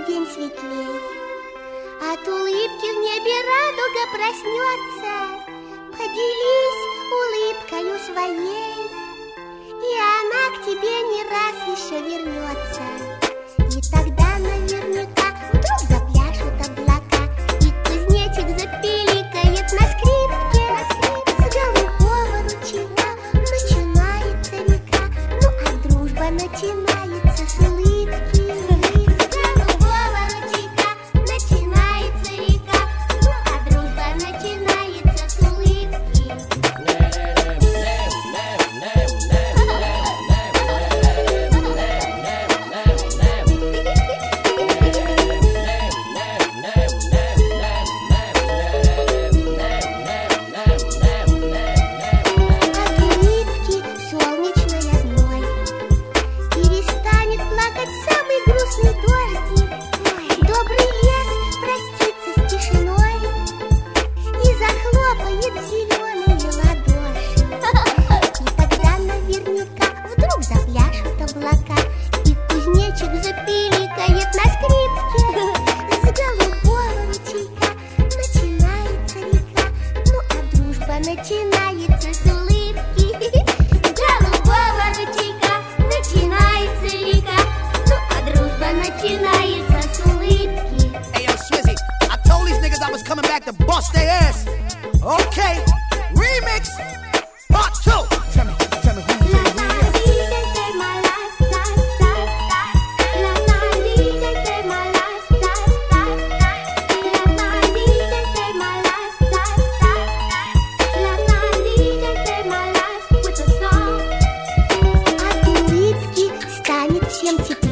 день светлей. От улыбки в небе радуга проснется. Поделись улыбкою своей, и она к тебе не раз еще вернется. И тогда наверняка вдруг запляшут облака, и кузнечик запиликает на скрипке. С голубого ручейка начинается река, ну а дружба начинается с улыбки. С голубого ручейка начинается река, ну а дружба начинается с улыбки. От улыбки солнечной одной перестанет плакать самый грустный дождик. Добрый лес простится с тишиной и захлопает в зеленые ладоши. И тогда наверняка вдруг запляшут облака, и кузнечик запиликает на скрипке. С голубого ручейка начинается река, ну а дружба начинается с улыбки. С голубого ручейка начинается река, ну а дружба начинается с улыбки. Hey, yo, Swizzy, I told these niggas I was coming back to bust their ass. Okay, remix, part 2. Tell me who you От улыбки станет всем тепло.